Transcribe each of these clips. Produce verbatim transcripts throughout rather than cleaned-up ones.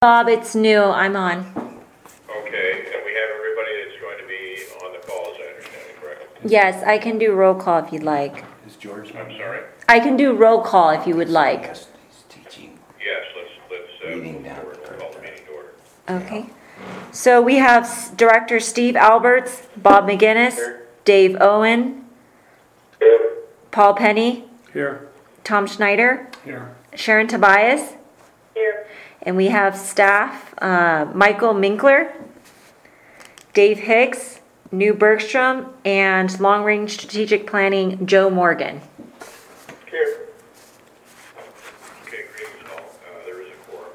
Bob, it's new. I'm on. Okay, and we have everybody that's going to be on the call, as I understand it, correct? Yes, I can do roll call if you'd like. Is George? I'm sorry? I can do roll call if you would like. Yes, he's teaching. Yes, let's, let's, uh, Meeting move down. forward, we'll call the meeting to order. Okay. So we have S- Director Steve Alberts, Bob McGinnis, Dave Owen, Paul Penny, Here. Tom Schneider, Here. Sharon Tobias. Here. And we have staff, uh, Michael Minkler, Dave Hicks, New Bergstrom, and Long Range Strategic Planning, Joe Morgan. Here. Okay, greetings all, uh, there is a quorum.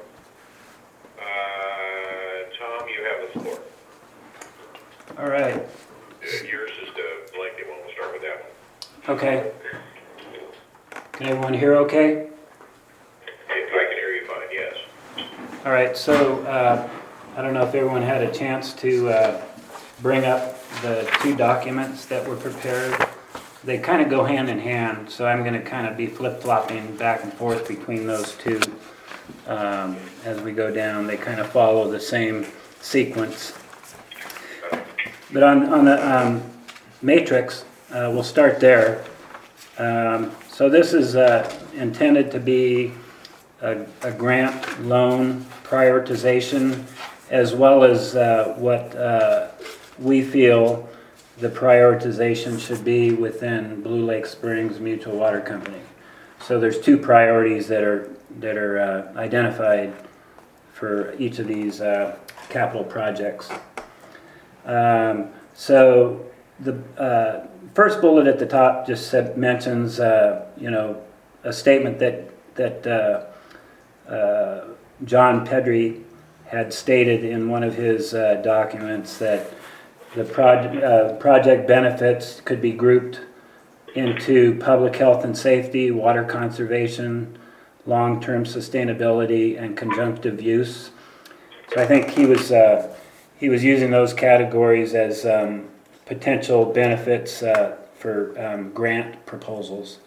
Uh, Tom, you have the floor. All right. Uh, Yours is the blanket one, we'll start with that one. Okay. Can everyone hear okay? If I can hear you fine, yes. All right, so uh, I don't know if everyone had a chance to uh, bring up the two documents that were prepared. They kind of go hand in hand, so I'm going to kind of be flip-flopping back and forth between those two um, as we go down. They kind of follow the same sequence. But on, on the um, matrix, uh, we'll start there. Um, so this is uh, intended to be a, a grant loan prioritization, as well as uh, what uh, we feel the prioritization should be within Blue Lake Springs Mutual Water Company. So there's two priorities that are that are uh, identified for each of these uh, capital projects. Um, so the uh, first bullet at the top just said, mentions uh, you know a statement that that uh, uh, John Pedry had stated in one of his uh, documents that the proj- uh, project benefits could be grouped into public health and safety, water conservation, long-term sustainability, and conjunctive use. So I think he was uh, he was using those categories as um, potential benefits uh, for um, grant proposals.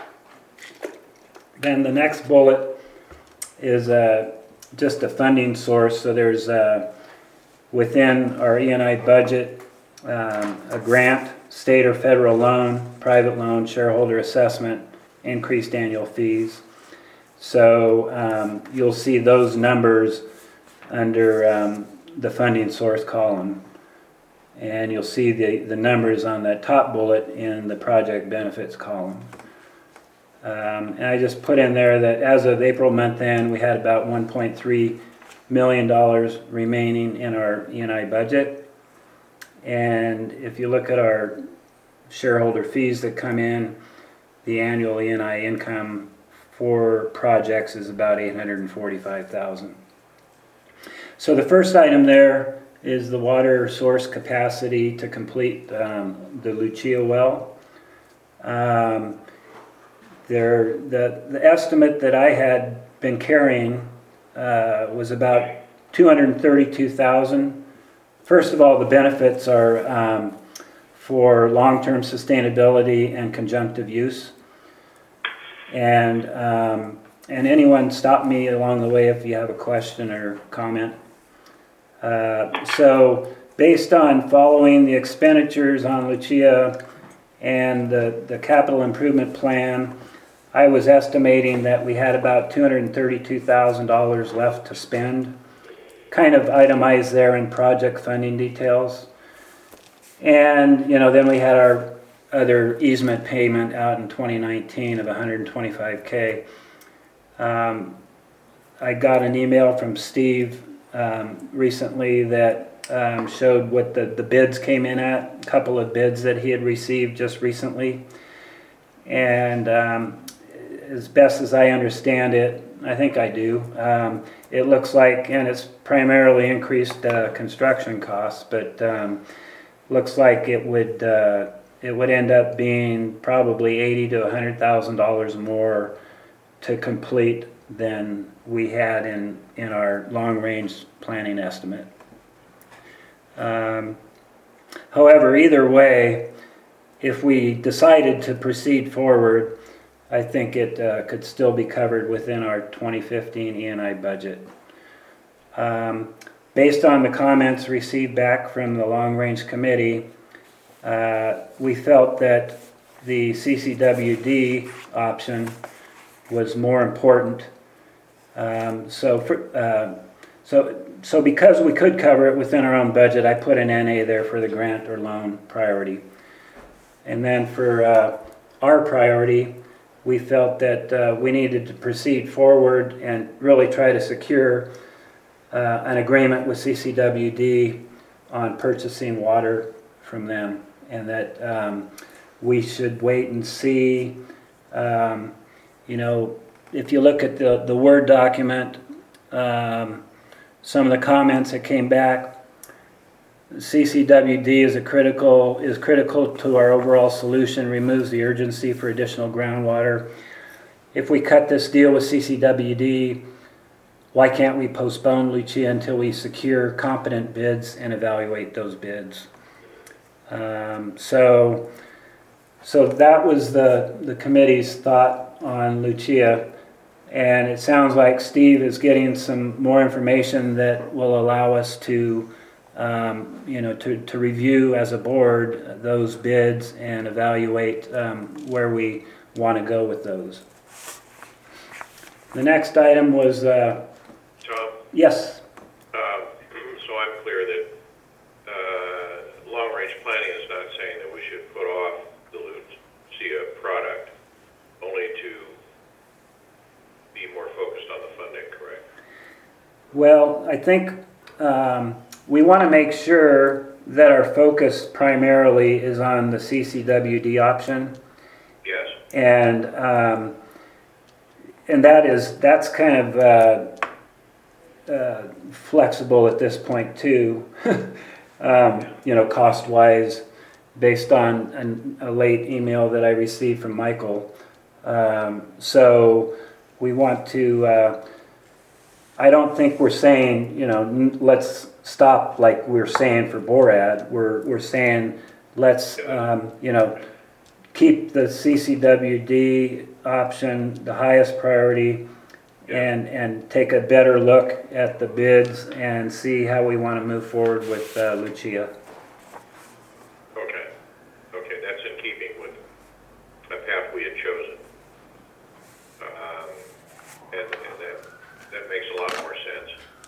Then the next bullet is uh, just a funding source. So there's uh, within our E and I budget um, a grant, state or federal loan, private loan, shareholder assessment, increased annual fees. So um, you'll see those numbers under um, the funding source column. And you'll see the, the numbers on the top bullet in the project benefits column. Um, and I just put in there that as of April month end, we had about one point three million dollars remaining in our E and I budget. And if you look at our shareholder fees that come in, the annual E and I income for projects is about eight hundred forty-five thousand dollars. So the first item there is the water source capacity to complete um, the Lucia well. Um, there, the, the estimate that I had been carrying uh, was about two hundred thirty-two thousand dollars. First of all, the benefits are um, for long-term sustainability and conjunctive use. And um, and anyone stop me along the way if you have a question or comment. Uh, so based on following the expenditures on Lucia and the, the capital improvement plan, I was estimating that we had about two hundred thirty-two thousand dollars left to spend, kind of itemized there in project funding details. And, you know, then we had our other easement payment out in twenty nineteen of one hundred twenty-five thousand dollars. Um, I got an email from Steve um, recently that um, showed what the, the bids came in at, a couple of bids that he had received just recently. And um, as best as I understand it, I think I do, um, it looks like, and it's primarily increased uh, construction costs, but um, looks like it would uh, it would end up being probably eighty to a hundred thousand dollars more to complete than we had in in our long range planning estimate. Um, however, either way, if we decided to proceed forward, I think it uh, could still be covered within our twenty fifteen E and I budget. Um, based on the comments received back from the Long Range Committee, uh, we felt that the C C W D option was more important. Um, so, for, uh, so, so because we could cover it within our own budget, I put an N A there for the grant or loan priority. And then for uh, our priority, we felt that uh, we needed to proceed forward and really try to secure uh, an agreement with C C W D on purchasing water from them, and that um, we should wait and see. Um, you know, if you look at the, the Word document, um, some of the comments that came back, C C W D is a critical is critical to our overall solution, removes the urgency for additional groundwater. If we cut this deal with C C W D, why can't we postpone Lucia until we secure competent bids and evaluate those bids? Um, so, so that was the, the committee's thought on Lucia. And it sounds like Steve is getting some more information that will allow us to, um, you know, to, to review as a board those bids and evaluate um, where we want to go with those. The next item was, uh, Tom, yes. uh, so I'm clear that uh, long-range planning is not saying that we should put off the Lucia product, only to be more focused on the funding, correct? Well, I think um, we want to make sure that our focus primarily is on the C C W D option. Yes. And um, and that is that's kind of uh, uh, flexible at this point too. um, you know, cost wise, based on an, a late email that I received from Michael. Um, so we want to. Uh, I don't think we're saying, you know, n- let's stop like we're saying for BORAD. We're we're saying let's um, you know, keep the C C W D option the highest priority, and and take a better look at the bids and see how we want to move forward with uh, Lucia. Okay. Okay, that's in keeping with the path we had chosen. Um, and, and that, that makes a lot more sense.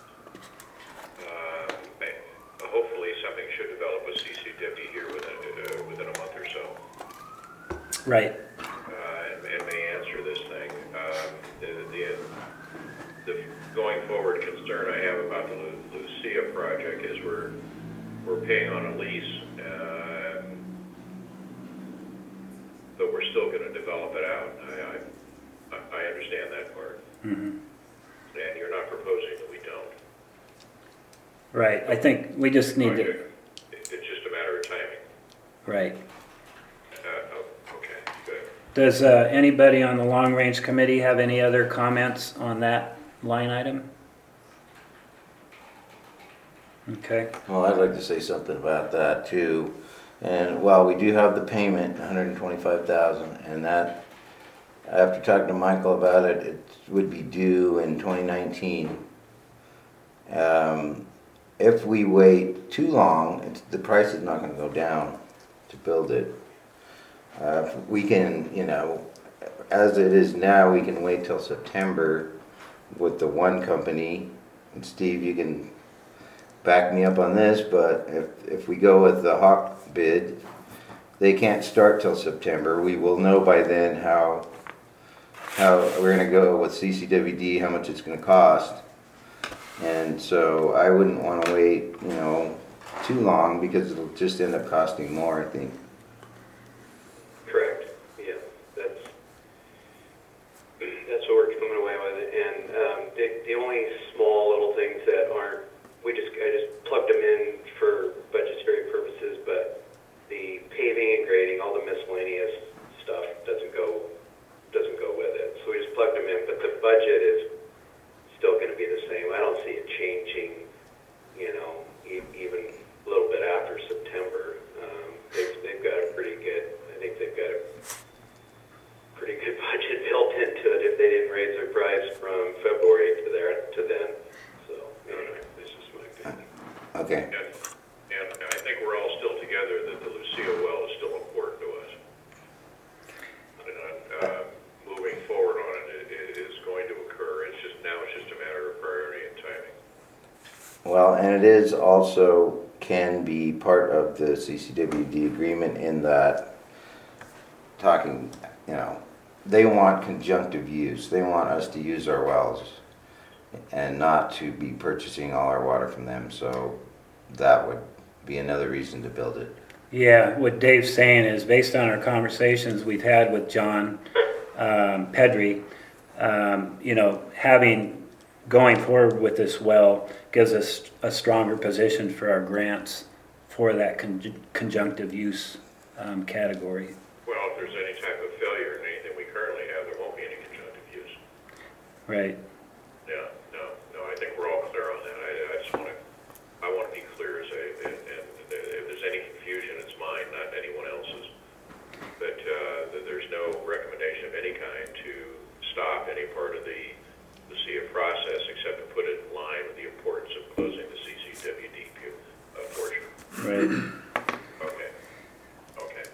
Um, may- hopefully something should develop with C C W D here within, uh, within a month or so. Right. Uh, and, and may answer this thing. Um, the, the, the going forward concern I have about the Lu- Lucia project is we're, we're paying on a lease, uh, but we're still going to develop it out. I, I, I understand that part. Mm-hmm. And you're not proposing that we don't. Right. I think we just need to. Project. It's just a matter of timing. Right. Uh, oh, okay, good. Does uh, anybody on the Long Range Committee have any other comments on that line item? Okay. Well, I'd like to say something about that too. And while we do have the payment, one hundred twenty-five thousand dollars, and that, after talking to Michael about it, it would be due in twenty nineteen. Um, if we wait too long, it's, the price is not going to go down to build it. Uh, we can, you know, as it is now, we can wait till September with the one company. And Steve, you can back me up on this, but if, if we go with the Hawk bid, they can't start till September. We will know by then how how we're going to go with C C W D, how much it's going to cost. And so I wouldn't want to wait, you know, too long, because it'll just end up costing more, I think. Correct. Yeah, that's that's what we're coming away with. And um, the, the only small little things that aren't, we just I just plugged them in for budgetary purposes, but the paving and grading, all the miscellaneous stuff doesn't go doesn't go with it. So we just plugged them in, but the budget is still going to be the same. I don't see it changing, you know, e- even a little bit after September. Um, they've, they've Okay, And, and I think we're all still together that the Lucia well is still important to us. And, uh, moving forward on it, it, it is going to occur. It's just, now it's just a matter of priority and timing. well, and it is also, can be part of the C C W D agreement in that, talking, you know, they want conjunctive use. They want us to use our wells and not to be purchasing all our water from them, so that would be another reason to build it. Yeah, what Dave's saying is based on our conversations we've had with John um, Pedri, um, you know, having, going forward with this well gives us a stronger position for our grants for that conj- conjunctive use um, category. Well, if there's any type of failure in anything we currently have, there won't be any conjunctive use. Right. Yeah, no, no, I think we're all clear on that. I, I just want to, I want to be clear as a, and, and if there's any confusion, it's mine, not anyone else's. But, uh, that there's no recommendation of any kind to stop any part of the, the C A process except to put it in line with the importance of closing the C C W D uh, portion. Right. Okay, okay.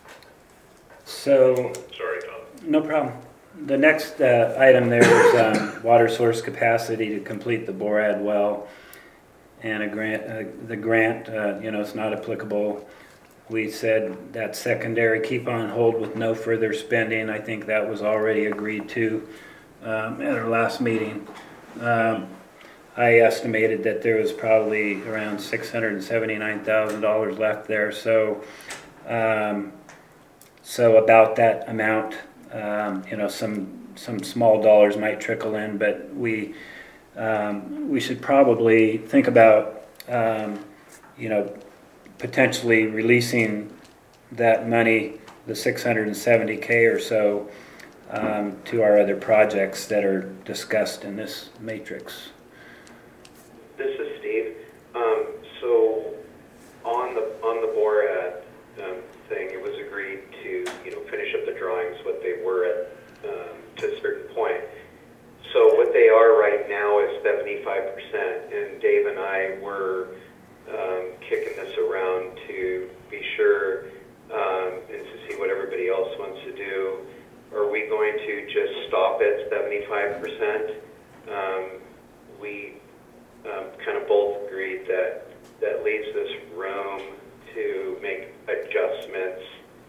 So, Sorry, Tom. no problem. The next uh, item there is um, water source capacity to complete the Borad well. And a grant, uh, the grant, uh, you know, it's not applicable. We said that secondary, keep on hold with no further spending. I think that was already agreed to um, at our last meeting. Um, I estimated that there was probably around six hundred seventy-nine thousand dollars left there. So, um, so about that amount, um, you know, some some small dollars might trickle in, but we um, we should probably think about, um, you know, potentially releasing that money, the six hundred seventy K or so, um, to our other projects that are discussed in this matrix. This is Steve. Um, so on the on the Borad um, thing, it was agreed to you know finish up the drawings what they were at um, to a certain point. So what they are right now is seventy-five percent, and Dave and I were um, kicking this around to be sure um, and to see what everybody else wants to do. Are we going to just stop at seventy-five percent? Um, we um, kind of both agreed that that leaves us room to make adjustments,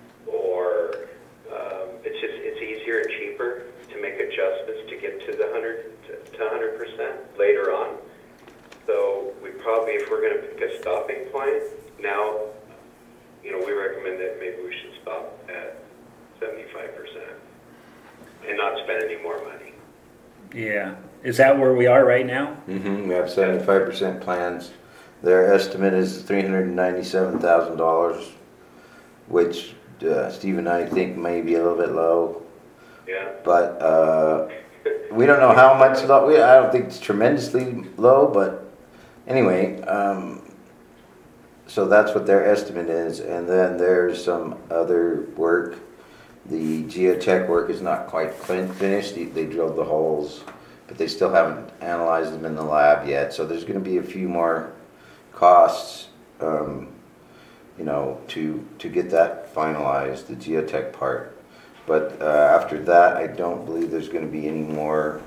or um, it's just it's easier and cheaper to make adjustments to get to the one hundred to one hundred percent later on. So we probably, if we're going to pick a stopping point now, you know, we recommend that maybe we should stop at seventy-five percent and not spend any more money. Yeah. Is that where we are right now? Mm-hmm, we have seventy-five percent plans. Their estimate is three hundred ninety-seven thousand dollars, which uh, Steve and I think may be a little bit low. Yeah. But uh, we don't know how much low. We, I don't think it's tremendously low, but anyway, um, so that's what their estimate is. And then there's some other work. The geotech work is not quite fin- finished. They, they drilled the holes, but they still haven't analyzed them in the lab yet. So there's going to be a few more costs, um, you know, to to get that finalized, the geotech part. But uh, after that, I don't believe there's going to be any more,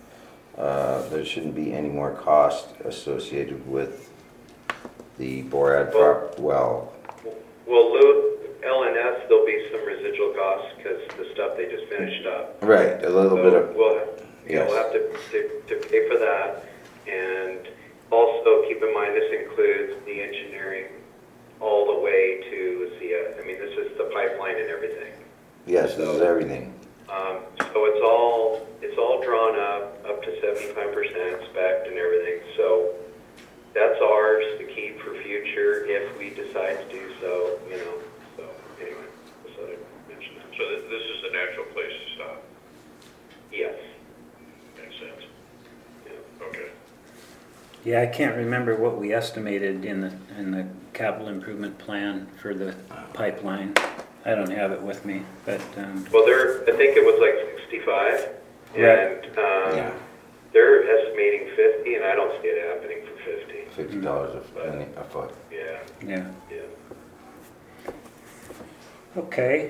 uh, there shouldn't be any more cost associated with the Borad prop well. Well, Lou, L N S, there'll be some residual costs because the stuff they just finished up. Right, a little So bit of, we'll, you know, yes. we'll have to, to, to pay for that. And also keep in mind this includes the engineering all the way to Lucia. I mean, this is the pipeline and everything. yes, this is everything. Um, so it's all it's all drawn up up to seventy-five percent spec and everything. So that's ours to keep for future if we decide to do so. You know. So anyway, just thought I'd mention that. So th- this is the natural place to stop. Yes. Makes sense. Yeah. Okay. Yeah, I can't remember what we estimated in the in the capital improvement plan for the pipeline. I don't have it with me, but um, Well, they're I think it was like sixty-five, Right. and um, Yeah. they're estimating fifty, and I don't see it happening for fifty. fifty dollars a, a foot. Yeah, Yeah. yeah. Okay.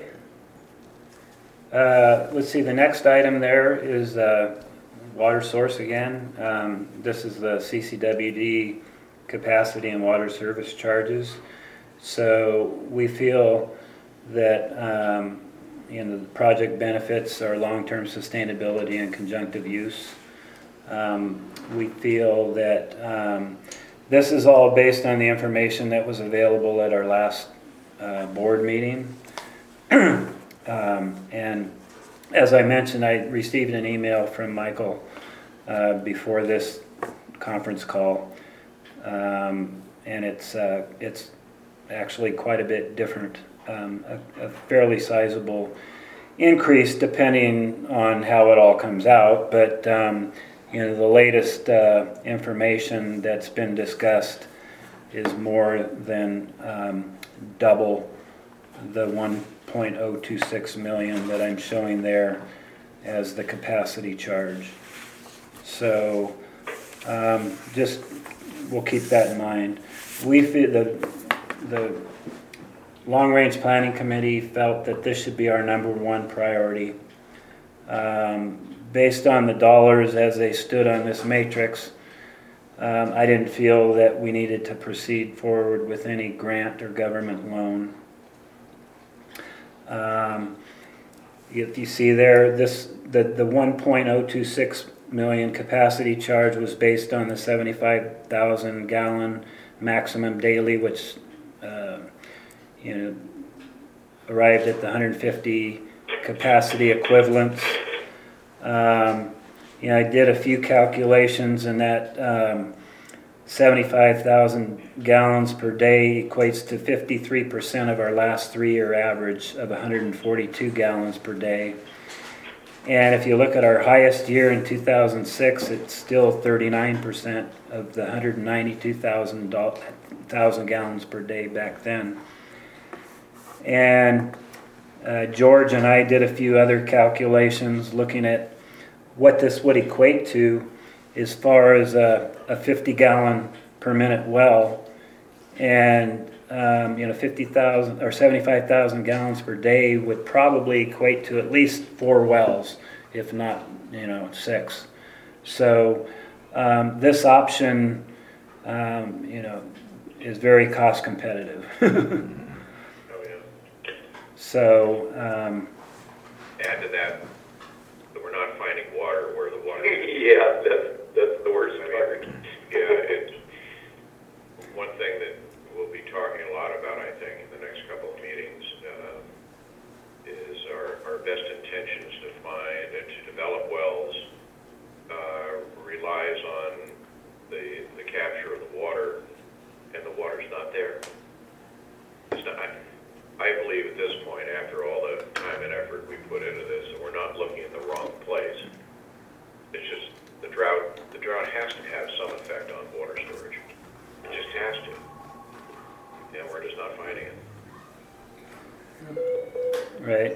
Uh, let's see, the next item there is uh, water source again. Um, This is the C C W D capacity and water service charges. So we feel that, um, you know, the project benefits our long-term sustainability and conjunctive use. Um, We feel that um, this is all based on the information that was available at our last uh, board meeting. Um, and as I mentioned, I received an email from Michael uh, before this conference call. Um, and it's, uh, it's actually quite a bit different, um, a, a fairly sizable increase depending on how it all comes out. But, um, you know, the latest uh, information that's been discussed is more than um, double the one point oh two six million that I'm showing there as the capacity charge. So um, just, we'll keep that in mind. We feel the, the Long Range Planning Committee felt that this should be our number one priority. Um, based on the dollars as they stood on this matrix, um, I didn't feel that we needed to proceed forward with any grant or government loan. Um, if you see there, this the, the one point oh two six million capacity charge was based on the seventy-five thousand gallon maximum daily, which uh, you know arrived at the one hundred fifty capacity equivalents. Um, you know, I did a few calculations, and that um, seventy-five thousand gallons per day equates to fifty-three percent of our last three-year average of one hundred forty-two gallons per day. And if you look at our highest year in two thousand six, it's still thirty-nine percent of the one hundred ninety-two thousand gallons per day back then. And uh, George and I did a few other calculations looking at what this would equate to as far as a, a fifty gallon per minute well. And um, you know, fifty thousand or seventy-five thousand gallons per day would probably equate to at least four wells, if not, you know, six. So um, this option, um, you know, is very cost competitive. Oh, yeah. So um, Add to that, that we're not finding water where the water is. Yeah, that's, that's the worst part. Yeah, it's one thing that we'll be talking a lot about, I think, in the next couple of meetings, uh, is our, our best intentions to find and to develop wells uh, relies on the, the capture of the water, and the water's not there. It's not, I, I believe at this point, after all the time and effort we put into this, that we're not looking in the wrong place. It's just the drought, the drought has to have some effect on water storage. It just has to. And we're just not finding it. right.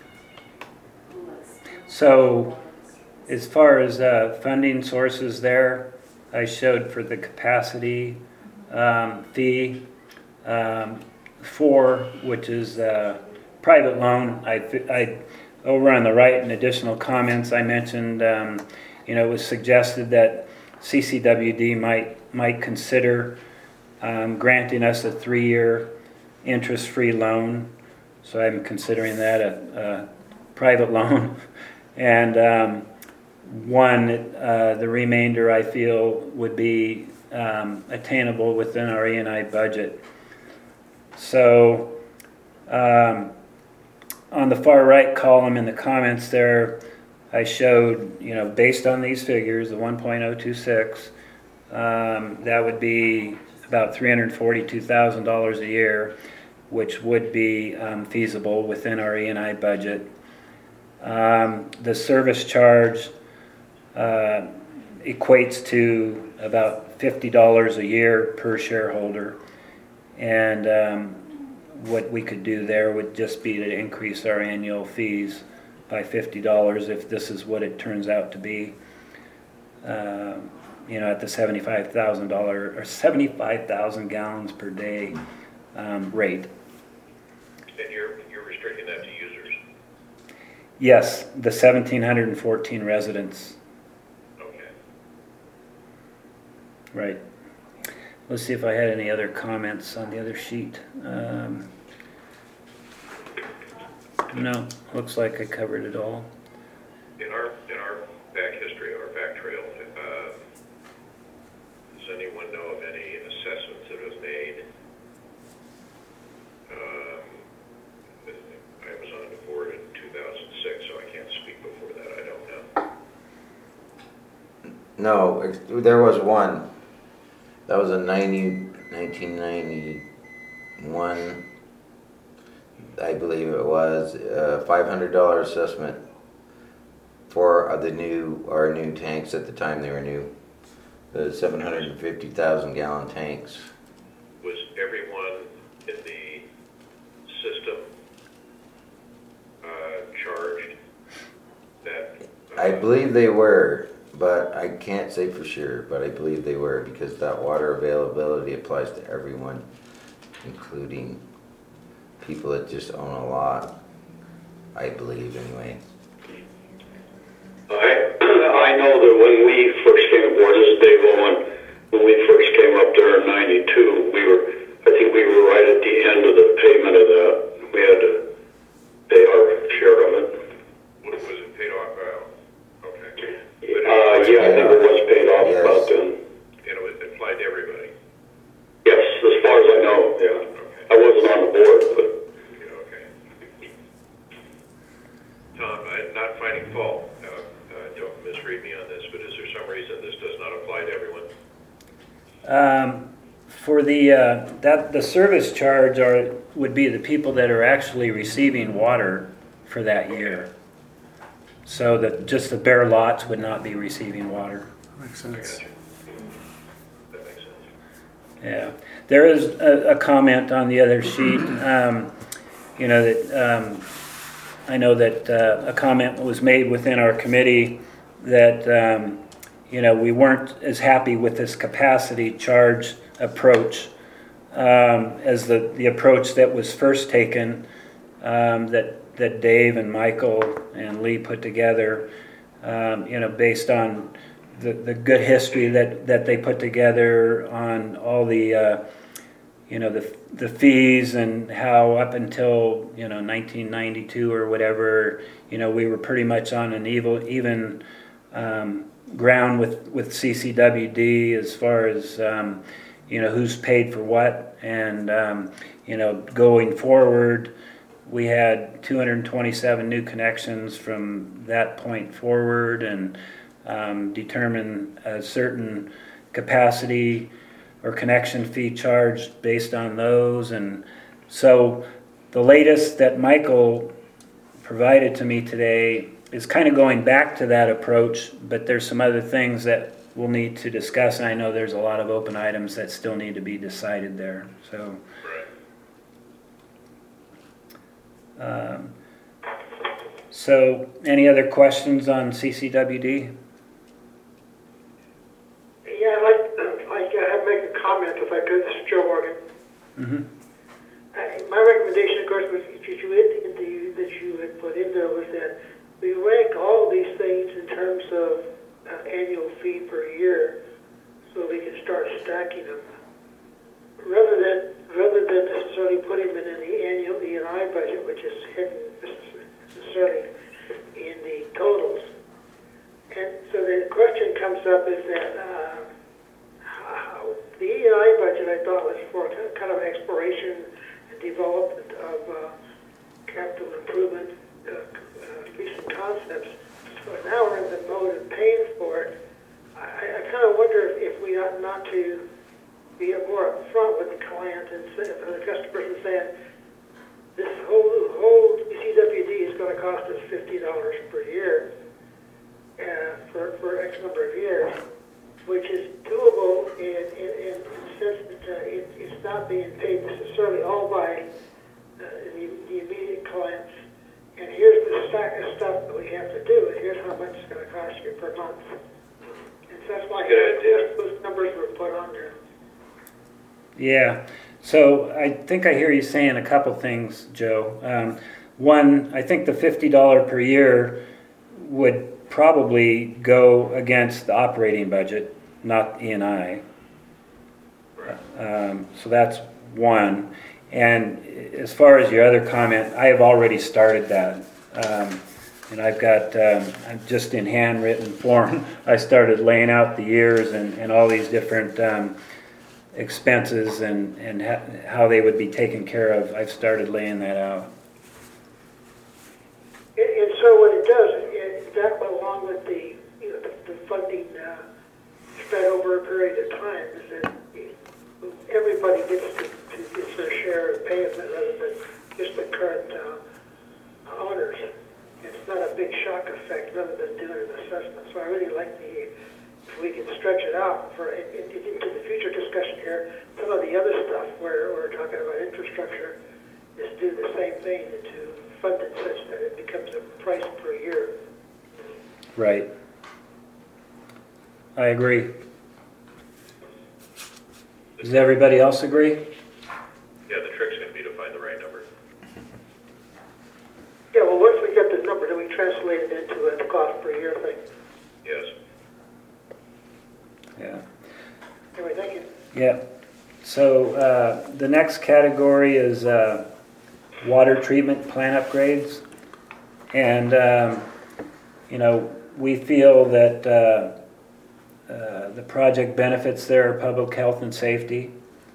So as far as uh, funding sources there, I showed for the capacity um, fee, um, four, which is uh, private loan. I, I, over on the right in additional comments, I mentioned, um, you know, it was suggested that C C W D might, might consider um, granting us a three-year interest-free loan. So I'm considering that a, a private loan. And um, one, uh, the remainder I feel would be um, attainable within our E and I budget. So um, on the far right column in the comments there, I showed, you know, based on these figures, the one point oh two six, um, that would be about three hundred forty-two thousand dollars a year, which would be um, feasible within our E and I budget. Um, the service charge uh, equates to about fifty dollars a year per shareholder. And um, what we could do there would just be to increase our annual fees by fifty dollars if this is what it turns out to be. Uh, you know, at the seventy-five thousand dollar or seventy-five thousand gallons per day um, rate. And you're, you're restricting that to users? Yes, the seventeen fourteen residents. Okay. Right. Let's see if I had any other comments on the other sheet. Um, no, looks like I covered it all. In our, in our back history, our back trail, uh, does anyone know of any assessments that was made? Um, I was on the board in two thousand six, so I can't speak before that, I don't know. No, ex- there was one. That was a ninety, nineteen ninety-one, I believe it was, a five hundred dollar assessment for uh, the new, our new tanks at the time they were new. The seven hundred fifty thousand gallon tanks. Was everyone in the system uh, charged that? uh, I believe they were, but I can't say for sure, but I believe they were because that water availability applies to everyone, including people that just own a lot, I believe anyway. I, I know that when we first came aboard, this is Dave Owen, when we first came up there in ninety-two, we were, I think we were right at the end of the payment of that. We had to pay our share of it. Was it paid off? Uh, okay. Uh, yeah, I think it was paid off Yes. about then. And it was applied to everybody? Yes, as far as I know, yeah. Okay. I wasn't on the board, but Yeah, okay. Tom, I'm not finding fault. Uh, uh, don't misread me on this, but is there some reason this does not apply to everyone? Um, for the uh, that the service charge are would be the people that are actually receiving water for that year. So that just the bare lots would not be receiving water. Makes I sense. got you. That makes sense. Yeah, there is a, a comment on the other sheet. Um, you know that um, I know that uh, a comment was made within our committee that um, you know we weren't as happy with this capacity charge approach um, as the the approach that was first taken um, that that Dave and Michael and Lee put together. Um, you know, based on the, the good history that, that they put together on all the, uh, you know, the the fees and how up until, you know, nineteen ninety-two or whatever, you know, we were pretty much on an evil, even um, ground with, with C C W D as far as, um, you know, who's paid for what. And, um, you know, going forward, we had two hundred twenty-seven new connections from that point forward, and um, determine a certain capacity or connection fee charged based on those. And so the latest that Michael provided to me today is kind of going back to that approach, but there's some other things that we'll need to discuss, and I know there's a lot of open items that still need to be decided there. So. Um, so, any other questions on C C W D? Yeah, I'd like, like to make a comment if I could. This is Joe Morgan. Mm-hmm. Uh, my recommendation, of course, was that you, you, that you had put in there was that we rank all these things in terms of uh, annual fee per year, so we can start stacking them, rather than rather than necessarily putting them in the annual E and I budget, which is hidden necessarily in the totals. And so the question comes up is that uh, how, the E and I budget I thought was for kind of exploration and development of uh, capital improvement, uh, uh, recent concepts. So now we're in the mode of paying for it. I, I kind of wonder if, if we ought not to be more upfront with the client and say, or the customer and saying, this whole whole C W D is going to cost us fifty dollars per year uh, for for X number of years, which is doable in in, in the sense that uh, it, it's not being paid necessarily all by uh, the, the immediate clients. And here's the stack of stuff that we have to do, and here's how much it's going to cost you per month. And That's why Good idea. those numbers were put on there. Yeah, so I think I hear you saying a couple things, Joe. Um, one, I think the fifty dollars per year would probably go against the operating budget, not E and I. Um, so that's one. And as far as your other comment, I have already started that. Um, and I've got, um, I'm just in handwritten form, I started laying out the years and, and all these different um, expenses and, and ha- how they would be taken care of. I've started laying that out. And, and so what it does, it, that along with the, you know, the, the funding uh, spread over a period of time, is that everybody gets to, to gets their share of payment rather than just the current uh, owners. It's not a big shock effect rather than doing an assessment. So I really like the, if we can stretch it out for in, in, into the future discussion here, some of the other stuff where we're talking about infrastructure is do the same thing and to fund it such that it becomes a price per year. Right. I agree. Does everybody else agree? Yeah, the trick's gonna be to find the right number. Yeah, well, once we get the number, then we translate it into a cost per year thing. Yes. Yeah. Anyway, thank you. Yeah. So uh, the next category is uh, water treatment plant upgrades. And, um, you know, we feel that uh, uh, the project benefits there are public health and safety.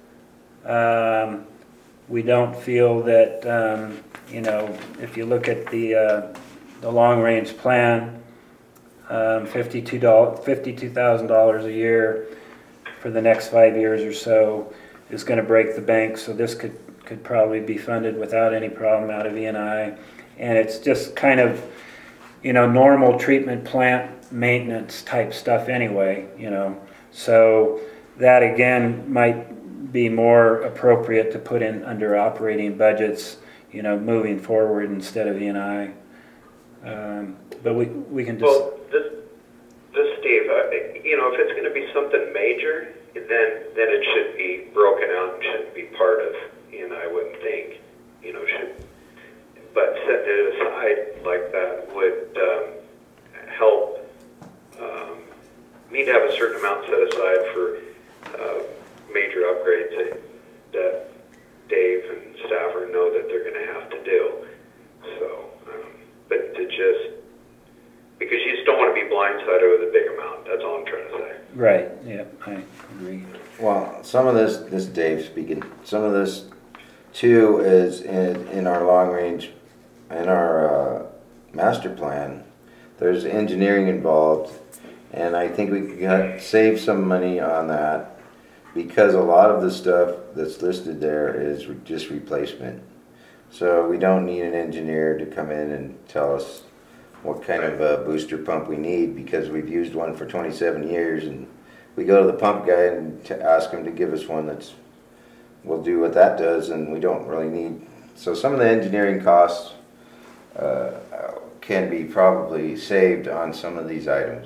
Um, we don't feel that, um, you know, if you look at the, uh, the long-range plan, um, fifty-two thousand dollars a year for the next five years or so is going to break the bank. So this could, could probably be funded without any problem out of E and I. And it's just kind of, you know, normal treatment plant maintenance type stuff anyway, you know. So that again might be more appropriate to put in under operating budgets, you know, moving forward instead of E and I. Um, but we, we can just... Well, this, this Steve, uh, you know, if it's going to be something major, then then it should be broken out and shouldn't be part of, you know, I wouldn't think, you know, should, but setting it aside like that would um, help um, me to have a certain amount set aside for uh, major upgrades that, that Dave and Stafford know that they're going to have to do. So, um, but to just, because you just don't want to be blindsided with a big amount. That's all I'm trying to say. Right, yeah, I agree. Well, some of this, this Dave speaking, some of this too is in, in our long range, in our uh, master plan, there's engineering involved, and I think we could save some money on that because a lot of the stuff that's listed there is re- just replacement. So we don't need an engineer to come in and tell us what kind of a booster pump we need because we've used one for twenty-seven years, and we go to the pump guy and to ask him to give us one that's will do what that does, and we don't really need. So some of the engineering costs uh, can be probably saved on some of these items.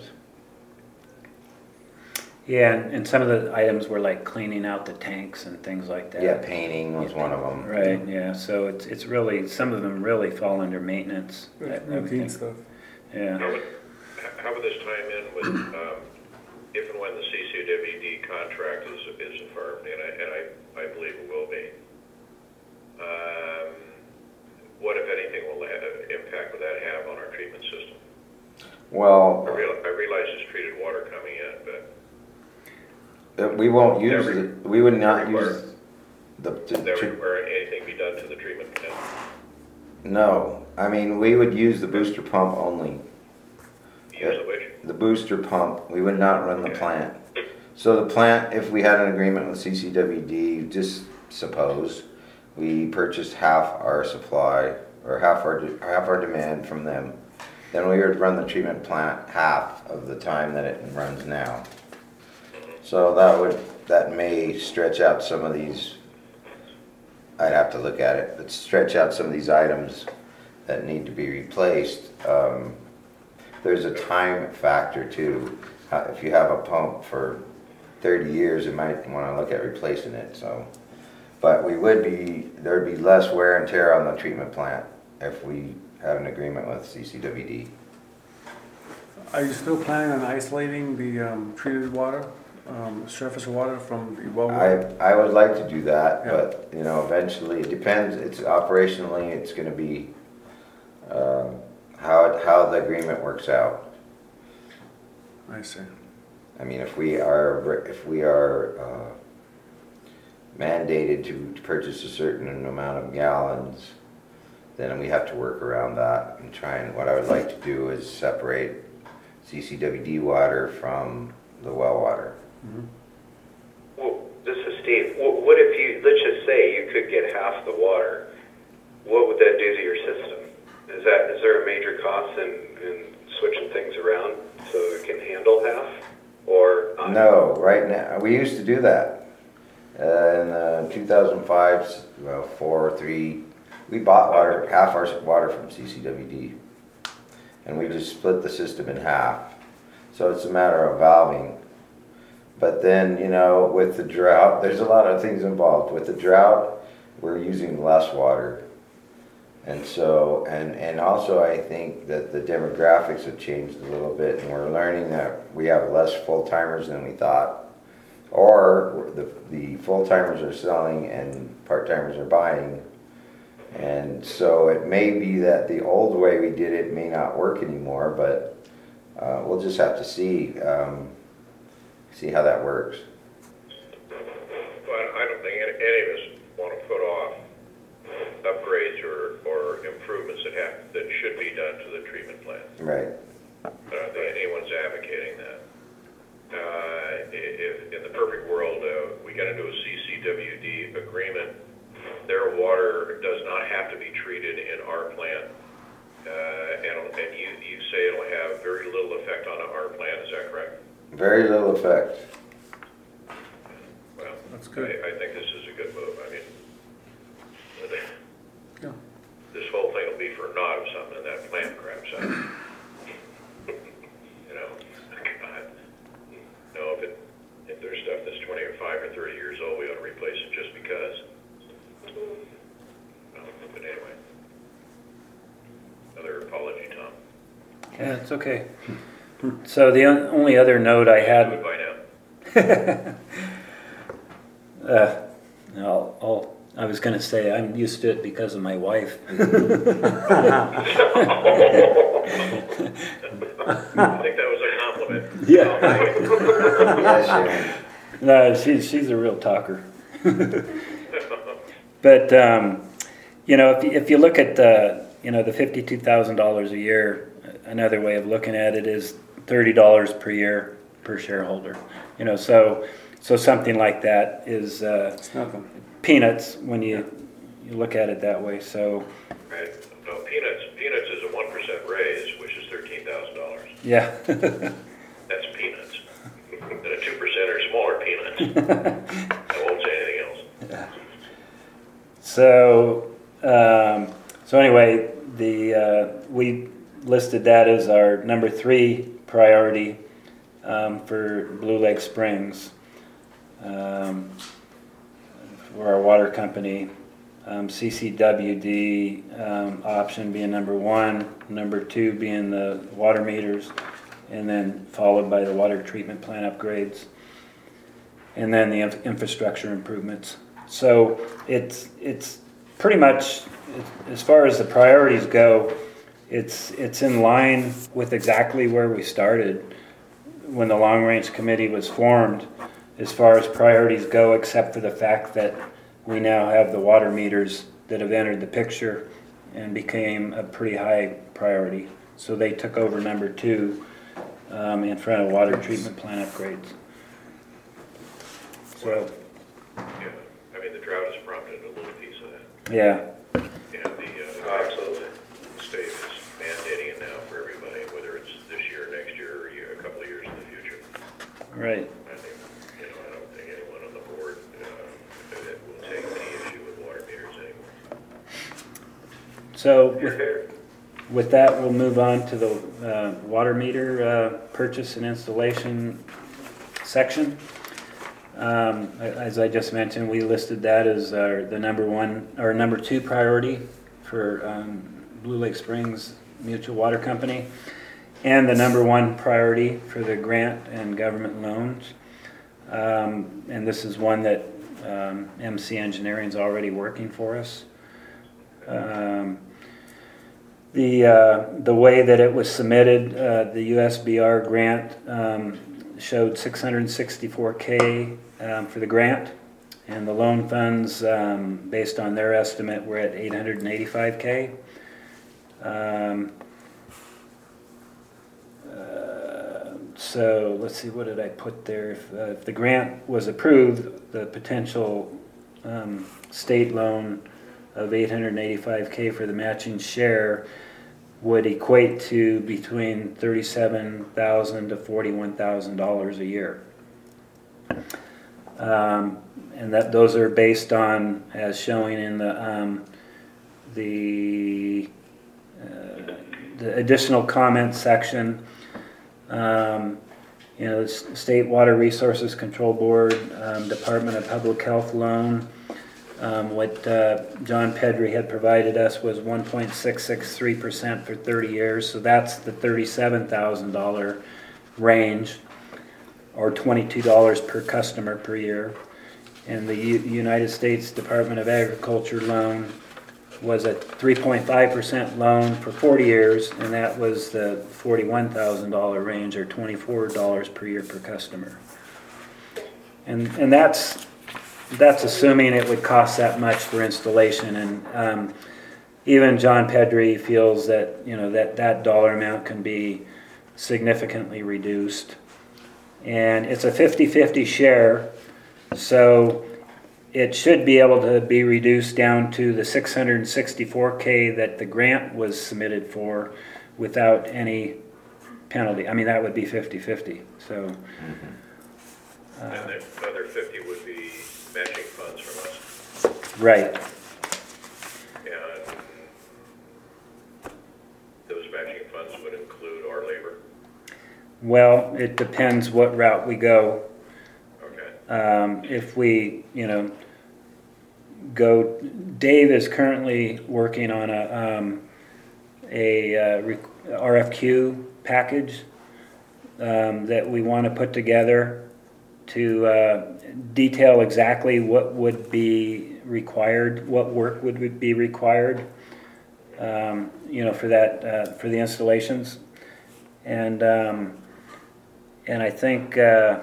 Yeah, and, and some of the items were like cleaning out the tanks and things like that. Yeah, painting was one of them. Right, yeah, so it's it's really, some of them really fall under maintenance. I- I would Routine think. stuff. Yeah, How would, how would this time in with, um, if and when the C C W D contract is, is affirmed, and I, and I, I believe it will be, um, what, if anything, will that, impact will that have on our treatment system? Well, I realize, I realize it's treated water coming in, but uh, we won't use Every- it. We would not everywhere. use the. does the that tr- require anything be done to the treatment plant? no, I mean we would use the booster pump only. Use of which? The booster pump. We would not run the Okay. plant. So the plant, if we had an agreement with C C W D, just suppose we purchased half our supply or half our half our demand from them, then we would run the treatment plant half of the time that it runs now. So that would that may stretch out some of these. I'd have to look at it, but stretch out some of these items that need to be replaced. Um, there's a time factor too. uh, if you have a pump for thirty years, you might wanna look at replacing it, so. But we would be, there'd be less wear and tear on the treatment plant if we had an agreement with C C W D. Are you still planning on isolating the um, treated water, um, surface water from the well water? I, I would like to do that, Yeah. but, you know, eventually, it depends, it's operationally, it's gonna be, um, how, it- how the agreement works out. I see. I mean, if we are, if we are, uh, mandated to to purchase a certain amount of gallons, then we have to work around that and try and, what I would like to do is separate C C W D water from the well water. Well, this is Steve. Wh- What if you, let's just say you could get half the water, what would that do to your system? Is that, is there a major cost in, in switching things around so it can handle half? Or? not? No, right now, we used to do that. Uh, in uh, two thousand five, well, four, three, we bought water, half our water from C C W D. And we just split the system in half. So it's a matter of valving. But then, you know, with the drought, there's a lot of things involved. With the drought, we're using less water. And so, and, and also I think that the demographics have changed a little bit, and we're learning that we have less full-timers than we thought. Or the, the full-timers are selling and part-timers are buying. And so it may be that the old way we did it may not work anymore, but uh, we'll just have to see, um, see how that works. Well, I don't think any, any of us want to put off upgrades or, or improvements that have, that should be done to the treatment plant. Right. I don't think anyone's advocating that. Uh, if, in the perfect world, uh, we got into a C C W D agreement, their water does not have to be treated in our plant. Uh, and, and you, you say it'll have very little effect on our plant, is that correct? Very little effect. Well, That's good. I, I think this is a good move. I mean, Yeah. this whole thing will be for naught if something in that plant craps out. You know, God. No, if it, if there's stuff that's twenty-five or thirty years old, we ought to replace it just because. Well, but anyway. Another apology, Tom. Yeah, it's okay. So the on- only other note I had, Goodbye now. uh, I'll, I'll, I was gonna say, I'm used to it because of my wife. I think that was a compliment. Yeah. Yes, Sharon. No, she's, she's a real talker. But, um, you know, if you, if you look at the, you know, the fifty-two thousand dollars a year, another way of looking at it is thirty dollars per year per shareholder. You know, so, so something like that is, uh, It's nothing. peanuts when you, you look at it that way, so, Right. No, peanuts, peanuts is a one percent raise, which is thirteen thousand dollars. yeah. That's peanuts. And a two percent or smaller peanuts. I won't say anything else. So, um, so anyway, the, uh, we listed that as our number three priority, um, for Blue Lake Springs. Um, for our water company, um, C C W D, um, option being number one, number two being the water meters, and then followed by the water treatment plant upgrades, and then the inf- infrastructure improvements. So it's, it's pretty much, as far as the priorities go, it's, it's in line with exactly where we started when the Long Range Committee was formed, as far as priorities go, except for the fact that we now have the water meters that have entered the picture and became a pretty high priority. So they took over number two, um, in front of water treatment plant upgrades. So, Yeah, I mean, the drought has prompted a little piece of that. yeah, And the, uh, absolutely, the state is mandating it now for everybody, whether it's this year, next year, or a year, a couple of years in the future. right. I think, you know, I don't think anyone on the board, uh, that will take any issue with water meters anymore. So with, Fair. with that, we'll move on to the uh, water meter uh, purchase and installation section. Um, as I just mentioned, we listed that as our, the number one or number two priority for um, Blue Lake Springs Mutual Water Company, and the number one priority for the grant and government loans. Um, and this is one that um, M C Engineering is already working for us. Um, the uh, the way that it was submitted, uh, the U S B R grant um, showed six hundred sixty-four K um, for the grant, and the loan funds, um, based on their estimate, were at eight hundred eighty-five K. Um, uh, so let's see, what did I put there? If, uh, if the grant was approved, the potential um, state loan of eight hundred eighty-five K for the matching share would equate to between thirty-seven thousand dollars to forty-one thousand dollars a year. Um, and that those are based on, as showing in the um, the uh, the additional comments section. Um, you know, the State Water Resources Control Board, um, Department of Public Health loan. Um, what uh, John Pedri had provided us was one point six six three percent for thirty years, so that's the thirty-seven thousand dollars range, or twenty-two dollars per customer per year. And the U- United States Department of Agriculture loan was a three point five percent loan for forty years, and that was the forty-one thousand dollars range, or twenty-four dollars per year per customer. And and that's That's assuming it would cost that much for installation, and um, even John Pedri feels that, you know, that that dollar amount can be significantly reduced. And it's a fifty-fifty share, so it should be able to be reduced down to the six hundred sixty-four K that the grant was submitted for without any penalty. I mean, that would be fifty-fifty, so. Uh, And the other fifty would be matching funds from us. Right. And those matching funds would include our labor. Well, it depends what route we go. Okay. Um, if we, you know, go, Dave is currently working on a, um, a uh, rec- R F Q package um, that we want to put together to uh, detail exactly what would be required, what work would be required, um, you know, for that, uh, for the installations. And um, and I think uh,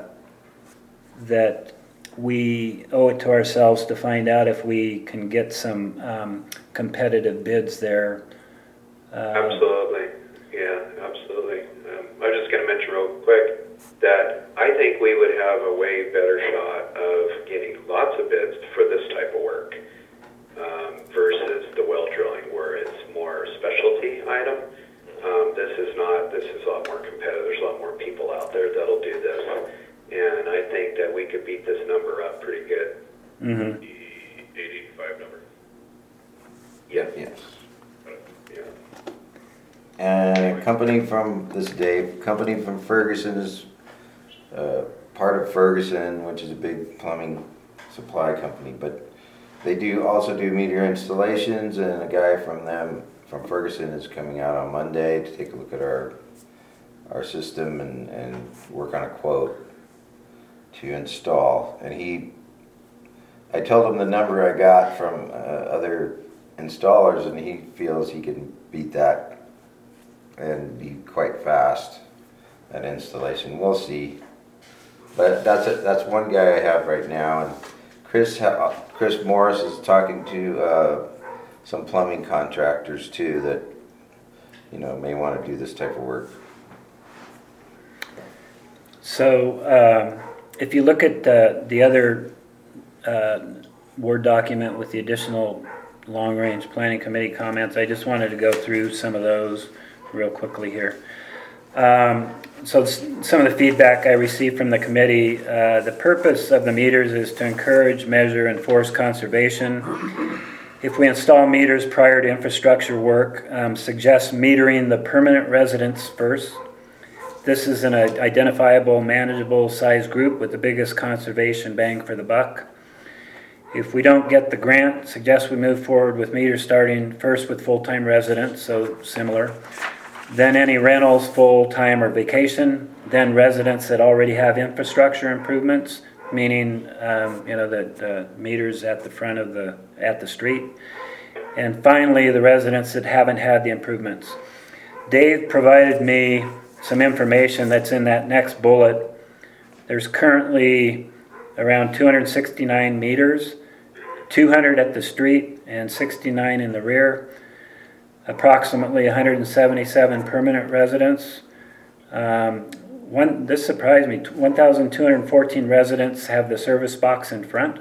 that we owe it to ourselves to find out if we can get some um, competitive bids there. Uh, Absolutely, yeah, absolutely. Um, I was just going to mention real quick that I think we would have a way better shot of getting lots of bids for this type of work um, versus the well drilling, where it's more specialty item. Um, this is not, this is a lot more competitive. There's a lot more people out there that'll do this. And I think that we could beat this number up pretty good. mm-hmm. The eight eighty-five number. Yep. Yes. Yeah. And a company from, this is Dave, company from Ferguson is uh, part of Ferguson, which is a big plumbing supply company, but they do also do meter installations, and a guy from them, from Ferguson, is coming out on Monday to take a look at our our system and, and work on a quote to install. And he, I told him the number I got from uh, other installers, and he feels he can beat that and be quite fast at installation. We'll see. But that's a, that's one guy I have right now, and Chris ha- Chris Morris is talking to uh, some plumbing contractors too that, you know, may want to do this type of work. So um, if you look at the, the other uh, Word document with the additional long-range planning committee comments, I just wanted to go through some of those real quickly here. Um, so some of the feedback I received from the committee, uh, the purpose of the meters is to encourage, measure, and enforce conservation if we install meters prior to infrastructure work, um, suggests metering the permanent residents first. This is an identifiable, manageable size group with the biggest conservation bang for the buck. If we don't get the grant, suggest we move forward with meters starting first with full-time residents, so similar. Then any rentals, full-time or vacation. Then residents that already have infrastructure improvements, meaning um, you know that uh, meters at the front of the at the street. And finally, the residents that haven't had the improvements. Dave provided me some information that's in that next bullet. There's currently around two hundred sixty-nine meters, two hundred at the street and sixty-nine in the rear, approximately one hundred seventy-seven permanent residents. Um, one, this surprised me, one thousand two hundred fourteen residents have the service box in front,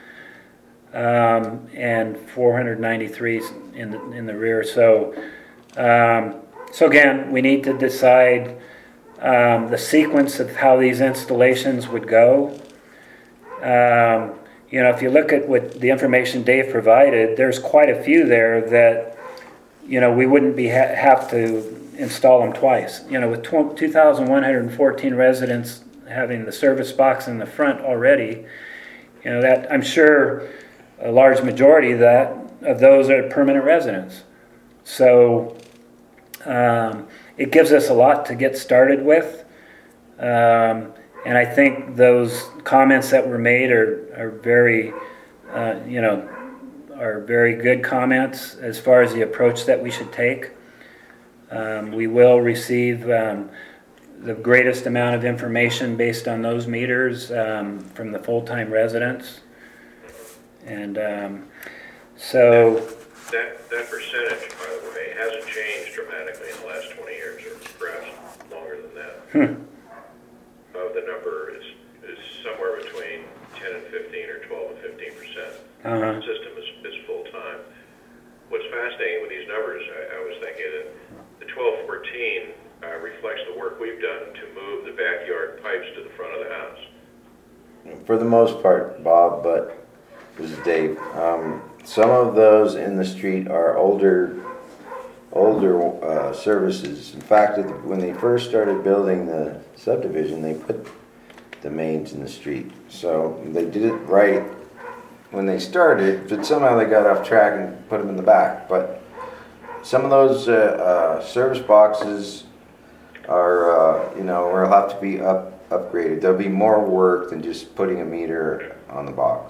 um, and four hundred ninety-three in the, in the rear. So, um, so again, we need to decide um, the sequence of how these installations would go. Um, you know, if you look at what the information Dave provided, there's quite a few there that, you know, we wouldn't be ha- have to install them twice. You know, with two thousand one hundred fourteen residents having the service box in the front already, you know, that I'm sure a large majority of that of those are permanent residents. So um, it gives us a lot to get started with. Um, and I think those comments that were made are, are very, uh, you know, are very good comments as far as the approach that we should take. Um, we will receive um, the greatest amount of information based on those meters um, from the full-time residents. And um, so... That, that percentage, by the way, hasn't changed dramatically in the last twenty years, or perhaps longer than that. Hmm. Uh, the number is, is somewhere between ten and fifteen or twelve and fifteen percent. Uh-huh. The system is, is full-time. What's fascinating with these numbers, I, I was thinking that the twelve fourteen uh, reflects the work we've done to move the backyard pipes to the front of the house. For the most part, Bob, but this is Dave. Um, some of those in the street are older, older uh, services. In fact, when they first started building the subdivision, they put the mains in the street. So they did it right when they started, but somehow they got off track and put them in the back. But some of those uh, uh, service boxes are, uh, you know, will have to be up upgraded. There'll be more work than just putting a meter on the box.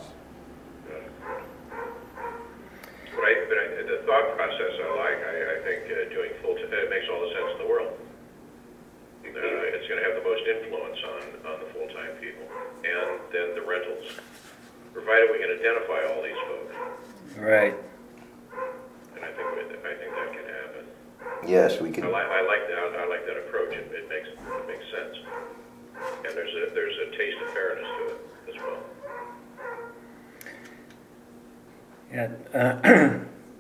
But, I, but I, the thought process I like, I, I think uh, doing full, t- it makes all the sense in the world. Uh, it's going to have the most influence on, on the full-time people, and then the rentals, provided we can identify all these folks. Right. And I think we- I think that can happen. Yes, we I can. like I like that I like that approach. It, it makes it makes sense, and there's a there's a taste of fairness to it as well. Yeah. Uh,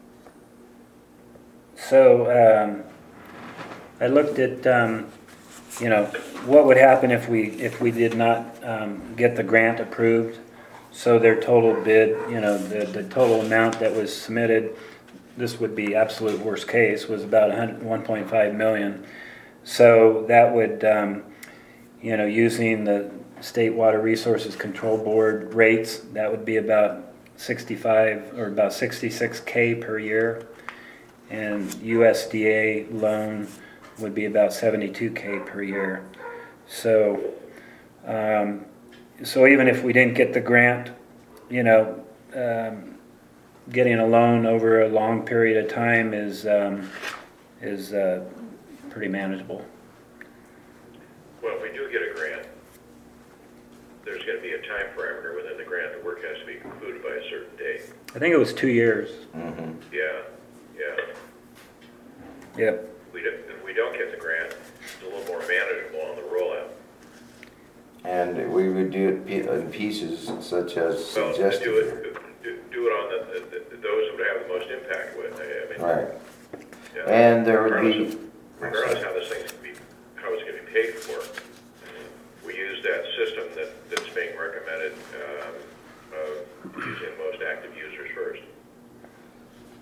so um, I looked at, um, you know, what would happen if we if we did not um, get the grant approved. So their total bid, you know, the, the total amount that was submitted, this would be absolute worst case, was about one point five million. So that would, um, you know, using the State Water Resources Control Board rates, that would be about sixty-five or about sixty-six K per year, and U S D A loan would be about seventy-two K per year. So, um, so even if we didn't get the grant, you know, um, getting a loan over a long period of time is um, is uh, pretty manageable. Well, if we do get a grant, there's going to be a time parameter within the grant. The work has to be concluded by a certain date. I think it was two years. Mm-hmm. Yeah, yeah. Yep. If we, do, if we don't get the grant, it's a little more manageable on the rollout. And we would do it pe- in pieces, such as Well, suggested. do it do, do it on the, the, the those who would have the most impact with. I mean, Right. yeah, And there would regardless be. of- regardless how this thing's going to be, how it's going to be paid for, we use that system that, that's being recommended, um, uh, using the most active users first.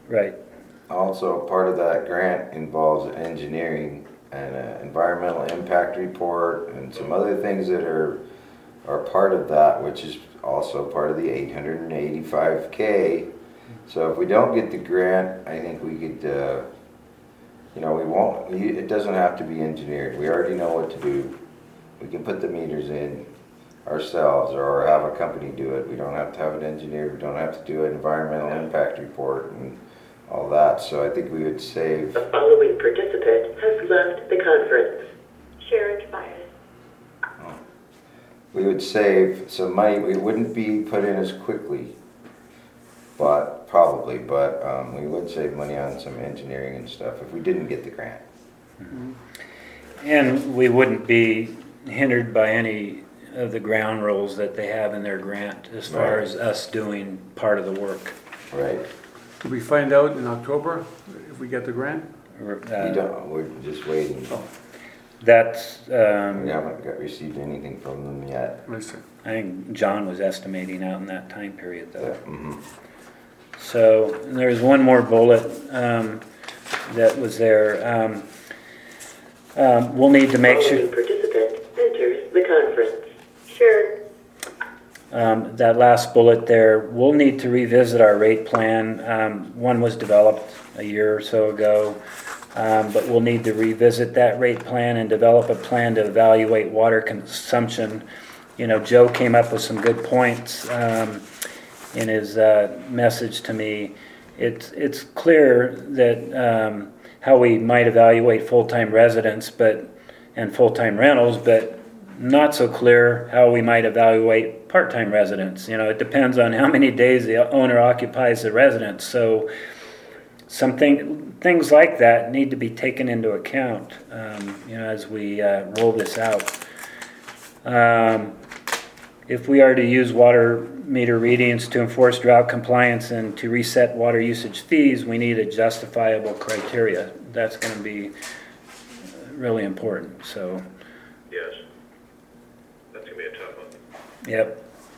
Right. Also, part of that grant involves engineering and an environmental impact report and some other things that are, are part of that, which is also part of the eight hundred eighty-five K. So if we don't get the grant, I think we could, uh, you know, we won't, we- it doesn't have to be engineered. We already know what to do. We can put the meters in ourselves or have a company do it. We don't have to have it engineered. We don't have to do an environmental impact report and all that. So I think we would save. The following participant has left the conference. Sharon Tobias. We would save some money. It wouldn't be put in as quickly, but probably, but um, we would save money on some engineering and stuff if we didn't get the grant. And we wouldn't be hindered by any of the ground rules that they have in their grant as far Right. as us doing part of the work. Right. Did we find out in October if we get the grant? Or, We uh, don't, we're just waiting. That's, We um, haven't got, received anything from them yet. I see. I think John was estimating out in that time period though. Mhm. So there's one more bullet um, that was there. Um, um, We'll need to make sure. Following participant enters the conference. Sharon. Um, that last bullet there, we'll need to revisit our rate plan. Um, one was developed a year or so ago, um, but we'll need to revisit that rate plan and develop a plan to evaluate water consumption. You know, Joe came up with some good points um, in his uh, message to me. It's it's clear that um, how we might evaluate full-time residents, but and full-time rentals, but not so clear how we might evaluate part-time residents. You know, it depends on how many days the owner occupies the residence. So something, things like that need to be taken into account, um, you know, as we uh, roll this out. Um, if we are to use water meter readings to enforce drought compliance and to reset water usage fees, we need a justifiable criteria. That's going to be really important. So, Yes. That's gonna be a tough one. yep.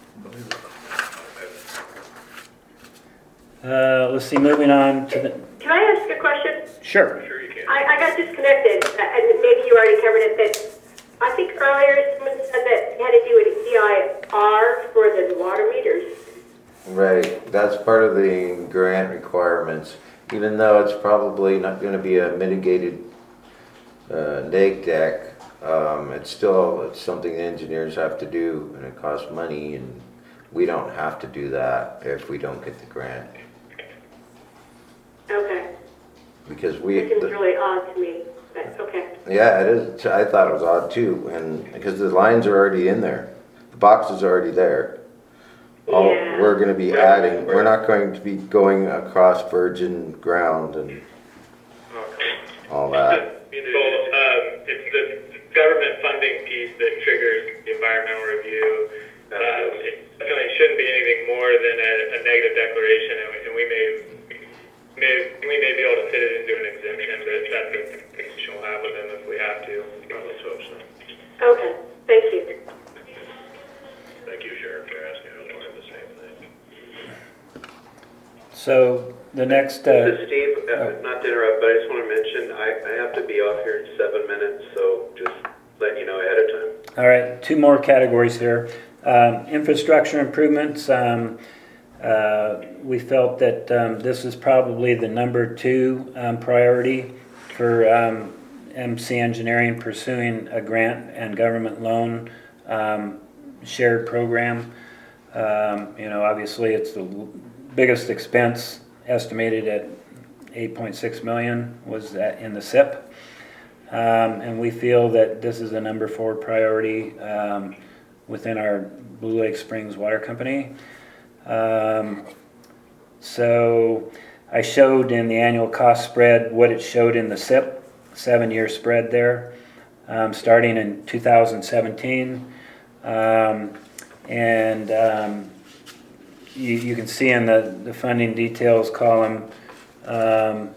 Uh, let's see, moving on to the, Can I ask a question? sure. Sure you can. I, I got disconnected, uh, and maybe you already covered it, but I think earlier someone said that you had to do an E I R for the water meters. Right, that's part of the grant requirements, even though it's probably not gonna be a mitigated uh, neg deck. Um, it's still, it's something the engineers have to do, and it costs money, and we don't have to do that if we don't get the grant. Okay. Because we, It seems really odd to me, but okay. yeah, it is, I thought it was odd too, and, because the lines are already in there, the box is already there. All, Yeah. we're gonna be adding, we're not going to be going across virgin ground and all that. So, um, it's the government funding piece that triggers the environmental review. Um, it definitely shouldn't be anything more than a, a negative declaration, and we, and we may, may, we may be able to fit it into an exemption, but that's a conversation we'll have with them if we have to. Let's hope so. Okay, thank you. Thank you, Sharon, for asking. I was wondering the same thing. So the next, This uh, is Steve, uh, not to interrupt, but I just want to mention, I, I have to be off here in seven minutes, so just letting you know ahead of time. all right, two more categories here. Um, infrastructure improvements, um, uh, we felt that um, this is probably the number two um, priority for um, M C Engineering pursuing a grant and government loan um, shared program. Um, you know, obviously it's the biggest expense, estimated at eight point six million was that in the S I P. Um, and we feel that this is a number four priority um, within our Blue Lake Springs Water Company. Um, so I showed in the annual cost spread what it showed in the S I P, seven-year spread there, um, starting in two thousand seventeen. Um, and um, you, you can see in the, the funding details column, um,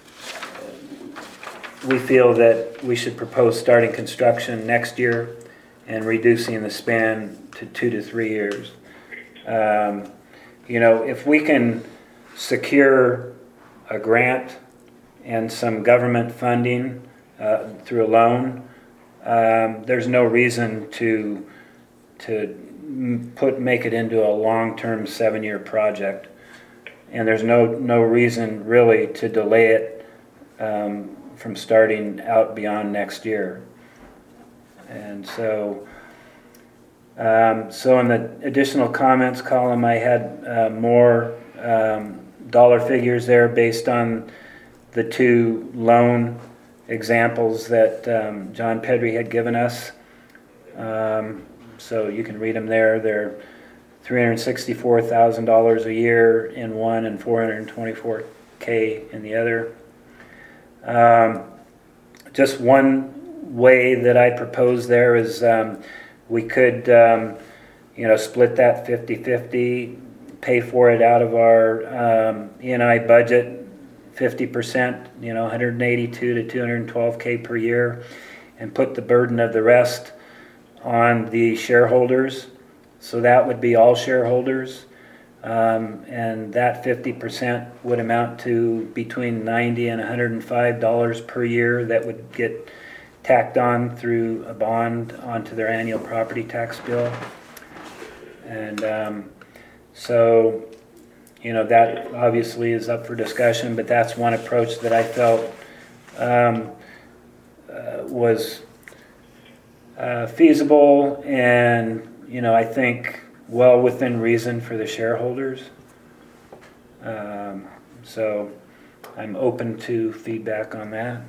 we feel that we should propose starting construction next year and reducing the span to two to three years. Um, you know, if we can secure a grant and some government funding uh, through a loan, um, there's no reason to to put make it into a long-term seven-year project, and there's no no reason really to delay it um, from starting out beyond next year. And so, um, so in the additional comments column, I had uh, more um, dollar figures there based on the two loan examples that um, John Pedri had given us. Um, so you can read them there. They're three hundred sixty-four thousand dollars a year in one and four hundred twenty-four thousand in the other. Um, just one way that I propose there is um, we could, um, you know, split that fifty-fifty, pay for it out of our um, E and I budget, fifty percent, you know, one hundred eighty-two to two hundred twelve thousand per year, and put the burden of the rest on the shareholders. So that would be all shareholders, um, and that fifty percent would amount to between ninety and one hundred five dollars per year that would get tacked on through a bond onto their annual property tax bill. And um, so, you know, that obviously is up for discussion, but that's one approach that I felt um, uh, was uh, feasible and, you know, I think well within reason for the shareholders. Um, so I'm open to feedback on that.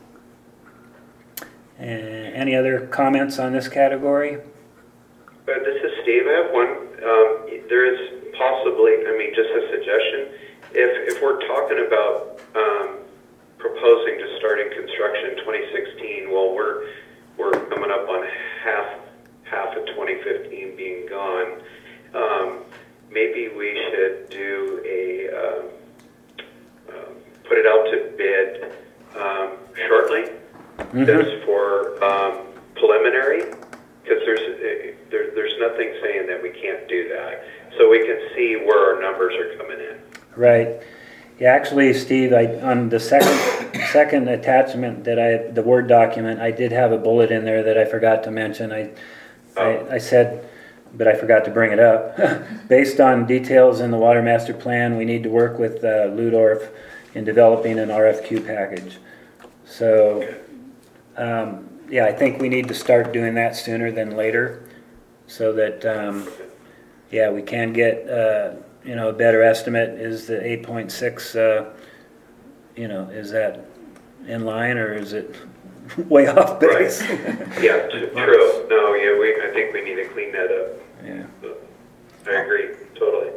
And any other comments on this category? Uh, this is Steve. I have one. Um, there is possibly, I mean, just a suggestion. If if we're talking about um, proposing to starting construction twenty sixteen, well, we're we're coming up on half half of twenty fifteen being gone. Um, maybe we should do a uh, uh, put it out to bid um, shortly. Mm-hmm. Just for um, preliminary, because there's uh, there, there's nothing saying that we can't do that. So we can see where our numbers are coming in. Right. Yeah, actually, Steve, I, on the second second attachment that I, the Word document, I did have a bullet in there that I forgot to mention. I, Oh. I, I said, but I forgot to bring it up. Based on details in the Water Master Plan, we need to work with uh, Ludorf in developing an R F Q package. So, um, yeah, I think we need to start doing that sooner than later, so that, um, yeah, we can get, uh, you know, a better estimate. Is the eight point six, uh, you know, is that in line or is it way off base? Right. Yeah, t- true. No, yeah, we. I think we need to clean that up. Yeah. I agree, totally.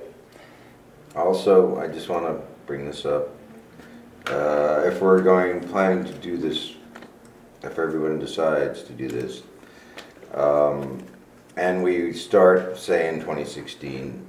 Also, I just want to bring this up. Uh, if we're going, planning to do this, if everyone decides to do this, um, and we start, say, in twenty sixteen,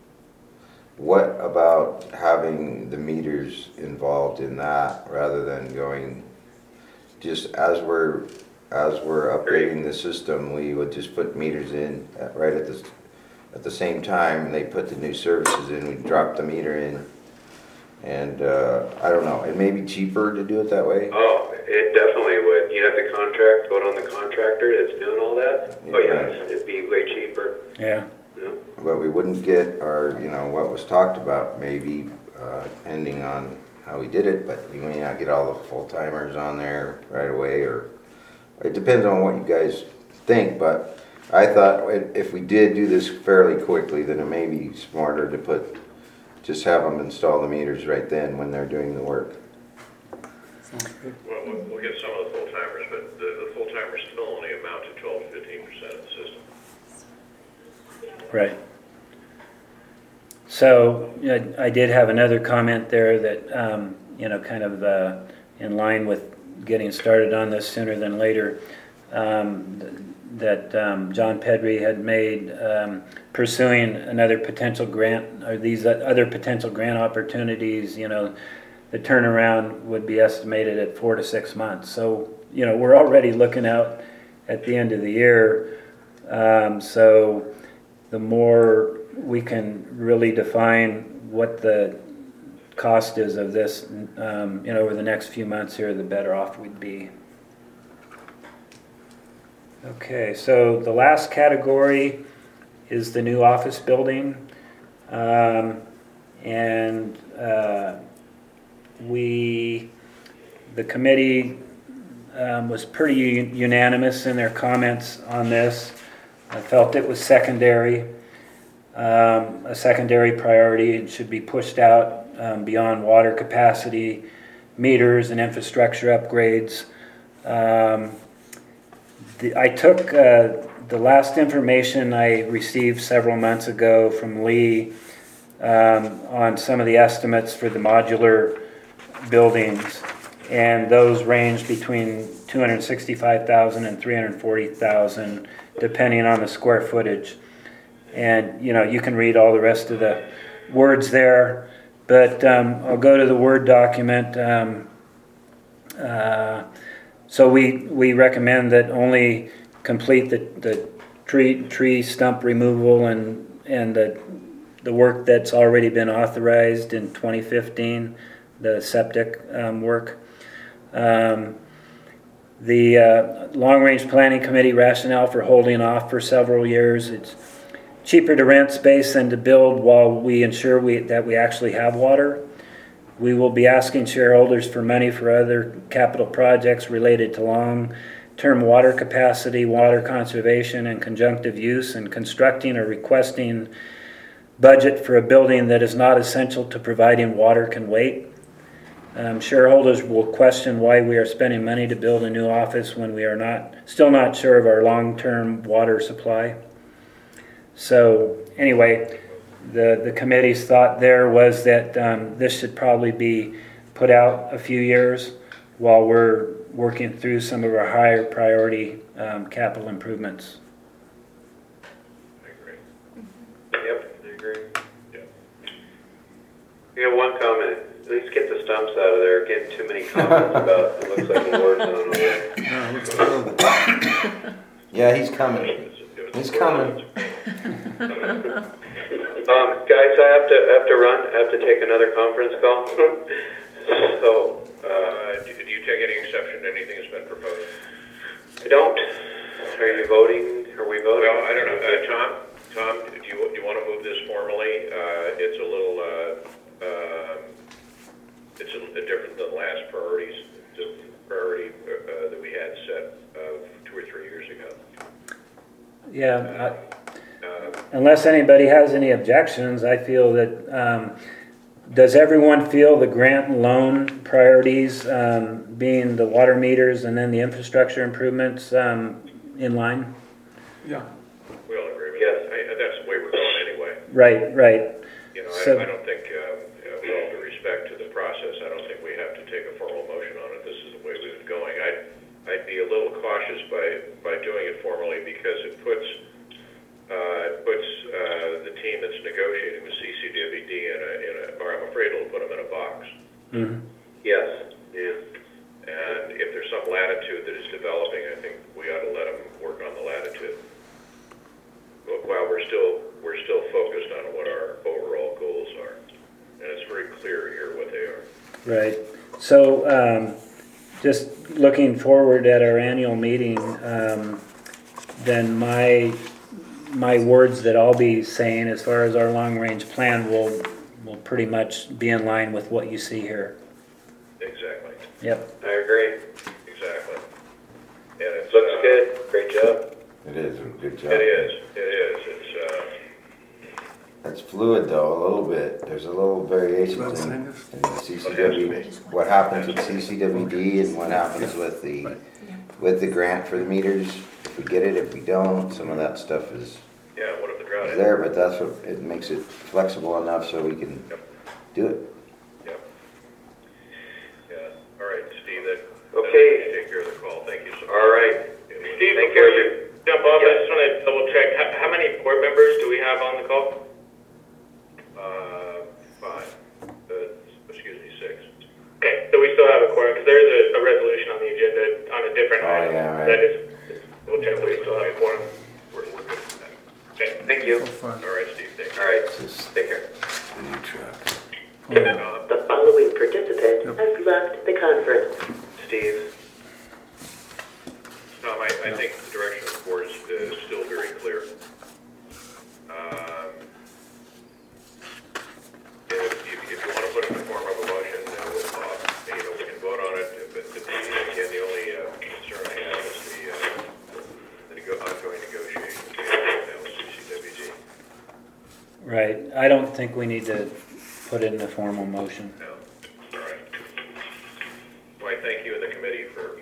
what about having the meters involved in that rather than going, just as we're, as we're upgrading the system, we would just put meters in at, right at the, at the same time they put the new services in, we drop the meter in. And uh, I don't know, it may be cheaper to do it that way. Oh, it definitely would. You have the contract, vote on the contractor that's doing all that. Yeah. Oh, yes, it'd be way cheaper. Yeah. Yeah. But we wouldn't get our, you know, what was talked about, maybe, uh, depending on how we did it, but you may not get all the full-timers on there right away, or it depends on what you guys think, but I thought if we did do this fairly quickly, then it may be smarter to put, just have them install the meters right then when they're doing the work. Well, we'll we'll get some of the full-timers, but the, the full-timers still only amount to twelve to fifteen percent of the system. Right. So yeah, I did have another comment there that, um, you know, kind of uh, in line with getting started on this sooner than later, um, th- that um, John Pedri had made um, pursuing another potential grant, or these other potential grant opportunities, you know, the turnaround would be estimated at four to six months. So, you know, we're already looking out at the end of the year. Um, so the more we can really define what the cost is of this, um, you know, over the next few months here, the better off we'd be. Okay, so the last category is the new office building. Um, and uh, we, the committee um, was pretty unanimous in their comments on this. I felt it was secondary, um, a secondary priority. It should be pushed out um, beyond water capacity, meters, and infrastructure upgrades. Um, the, I took uh, the last information I received several months ago from Lee um, on some of the estimates for the modular buildings, and those range between two hundred sixty-five thousand and three hundred forty thousand, depending on the square footage. And you know, you can read all the rest of the words there, but um, I'll go to the Word document. Um, uh, so we we recommend that only complete the, the tree tree stump removal and and the the work that's already been authorized in twenty fifteen, the septic um, work. Um, the uh, long-range planning committee rationale for holding off for several years: it's cheaper to rent space than to build while we ensure we, that we actually have water. We will be asking shareholders for money for other capital projects related to long-term water capacity, water conservation, and conjunctive use, and constructing or requesting budget for a building that is not essential to providing water can wait. Um, shareholders will question why we are spending money to build a new office when we are not still not sure of our long-term water supply. So anyway, the, the committee's thought there was that um, this should probably be put out a few years while we're working through some of our higher priority um, capital improvements. I agree. Yep, I agree. Yeah. We have one comment. At least get the stumps out of there. Getting too many comments about it looks like a war zone over there. Yeah, he's coming. He's coming. Um, guys, I have to have to run. I have to take another conference call. so, Uh, do, do you take any exception to anything that's been proposed? I don't. Are you voting? Are we voting? Well, I don't know. Uh, Tom, Tom, do you, do you want to move this formally? Uh, it's a little, uh, um, it's a, a different than last priorities, the priority uh, that we had set uh, two or three years ago. Yeah, I, unless anybody has any objections, I feel that, um, does everyone feel the grant and loan priorities, um, being the water meters and then the infrastructure improvements, um, in line? Yeah. We all agree with that. I, that's the way we're going anyway. Right, right. You know, So- I, I don't think, uh, uh, with all due respect to the process, I don't think we have to take a formal motion on it. This is the way we've been going. I'd, I'd be a little cautious by, by doing it formally because it puts, uh, it puts uh, the team that's negotiating with C C W D in a, in a, or I'm afraid it'll put them in a box. Mm-hmm. Yes. Yeah. And if there's some latitude that is developing, I think we ought to let them work on the latitude. But while we're still, we're still focused on what our overall goals are. And it's very clear here what they are. Right. So, um, just looking forward at our annual meeting, um, then my my words that I'll be saying as far as our long-range plan will will pretty much be in line with what you see here. Exactly. Yep. I agree. Exactly. And it Looks good. Great job. It is, a good job. It is. It is. It's, uh, It's fluid though, a little bit. There's a little variation Well, in, kind of. in the C C W, what happens with C C W D and what happens with the, with the grant for the meters. If we get it, if we don't, some of that stuff is, yeah, what if the drought is is? there, but that's what, it makes it flexible enough so we can Yep. do it. Yep. Yeah. All right, Steve, that. Okay. that- Take care of the call. Thank you so much. All right. Steve, Take before care. you jump off, I Yep. just want to double check, how, how many board members do we have on the call? Uh, five. Uh, excuse me, six. Okay, so we still have a quorum, because there is a, a resolution on the agenda on a different Oh, item. yeah, right. That is, we'll check, we still have a quorum. We're, we're good with that. Okay. Thank you. So fun. All right, Steve, thank you. All right. Just Take care. the new truck. Uh, The following participant has left the conference. Steve? Tom, I, I think the direction of the board is, is still very clear. Um, if, if, if you want to put it in the form of a motion, then we'll, uh, you know, we can vote on it, but the, again, the only uh, concern I have is the, uh, the nego- ongoing negotiations with C C W D. Right, I don't think we need to put it in a formal motion. No, all right. Well, I thank you and the committee for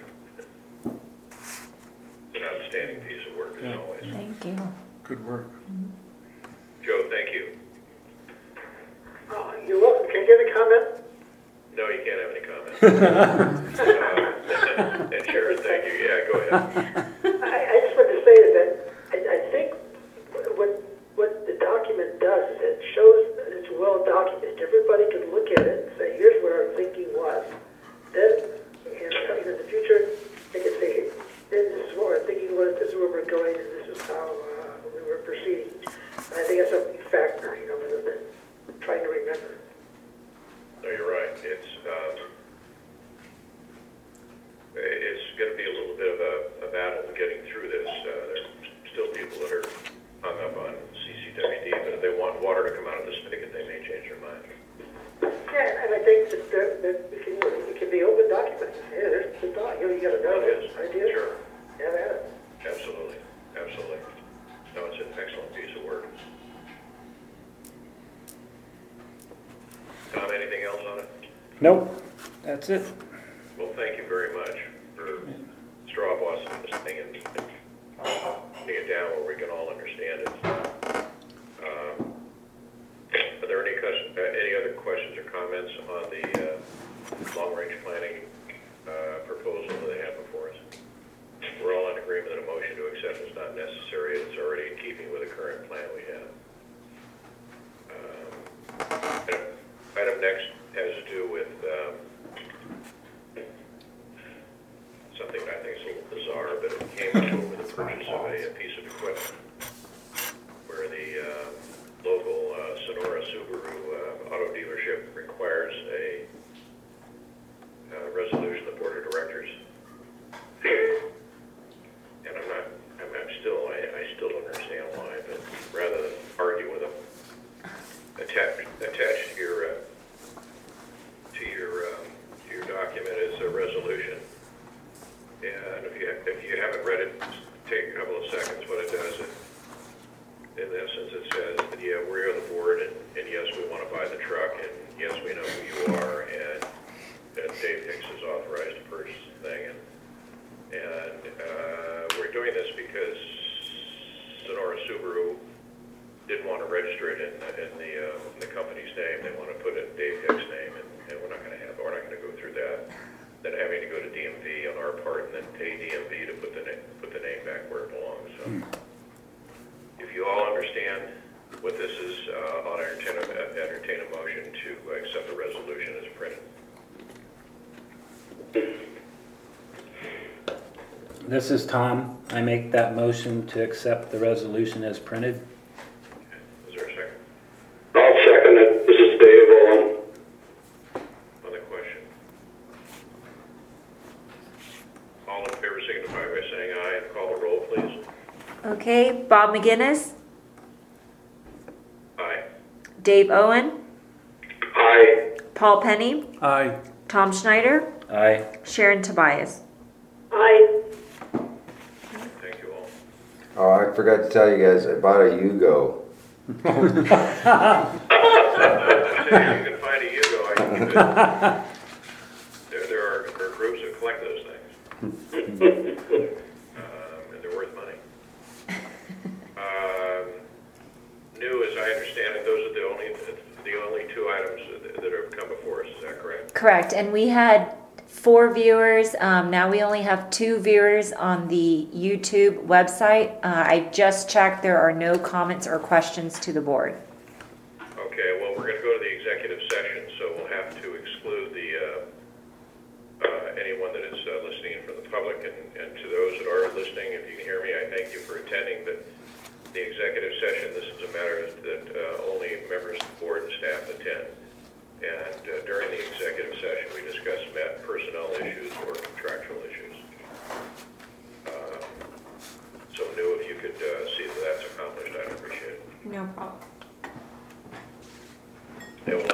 an outstanding piece of work as Yeah. always. Thank you. Good work. Joe, thank you. Uh, you're welcome. Can I get a comment? No, you can't have any comments. uh, and Sharon, thank you. Yeah, go ahead. I, I just wanted to say that I, I think what what the document does is it shows that it's well documented. Everybody can look at it and say, here's what our thinking was. Then, you know, in the future, they can say, this is what our thinking was, this is where we're going, and this is how uh, we were proceeding. And I think that's a big factor, you know, rather than trying to remember. No, you're right. It's um, it's going to be a little bit of a, a battle getting through this. Uh, there's still people that are hung up on C C W D, but if they want water to come out of the spigot, they may change their mind. Yeah, and I think that, that, that it, can, it can be open documents. Yeah, there's the thought. You know, you got to know It is. this idea. Sure. Have at it. Absolutely. Absolutely. No, it's an excellent piece of work. Tom, anything else on it? Nope, that's it. Well, thank you very much for straw bossing this thing and putting it down where we can all understand it. Um, are there any, cus- uh, any other questions or comments on the uh, long-range planning uh, proposal that they have before us? We're all in agreement that a motion to accept is not necessary. It's already in keeping with the current plan we have. Um, item, item next has to do with um, something I think is a little bizarre, but it came up over the purchase of a, a piece of equipment where the uh, local uh, Sonora Subaru uh, auto dealership requires a uh, resolution of the board of directors. And I'm not, I'm, I'm still, I, I still don't understand why, but rather than argue with them, attached, attached to your, uh, to your, um, to your document is a resolution. And if you, if you haven't read it, take a couple of seconds. What it does, it, in essence, it says that, yeah, we are the board, and, and yes, we want to buy the truck, and yes, we know who you are, and, and Dave Hicks is authorized to purchase the thing. And, and uh, we're doing this because Sonora Subaru didn't want to register it in, in the uh, in the company's name. They want to put it in Dave Hicks' name, and, and we're not going to have, we're not going to go through that. Then having to go to D M V on our part, and then pay D M V to put the name put the name back where it belongs. So, if you all understand what this is, uh, I'll entertain a, entertain a motion to accept the resolution as printed. This is Tom. I make that motion to accept the resolution as printed. Is there a second I'll second it. This is Dave Owen. on the question? All in favor signify by saying aye and call the roll, please. Okay, Bob McGinnis, Aye. Dave Owen, Aye. Paul Penny, Aye. Tom Schneider, Aye. Sharon Tobias. I Thank you all. Oh, I forgot to tell you guys, I bought a Yugo. I say you can find a Yugo. I can give it. There, there are, there are groups that collect those things. um, and they're worth money. Um, new, as I understand it, those are the only the only two items that, that have come before us. Is that correct? Correct, and we had four viewers. Um, now we only have two viewers on the YouTube website. Uh, I just checked, there are no comments or questions to the board. Okay. Well, we're going to go to the executive session, so we'll have to exclude the uh, uh, anyone that is uh, listening from the public, and, and to those that are listening, if you can hear me, I thank you for attending. But the executive session, this is a matter that uh, only members of the board and staff attend. And uh, during the executive session, we discussed met personnel issues or contractual issues. Uh, So New, if you could uh, see that that's accomplished, I'd appreciate it. No problem. And we'll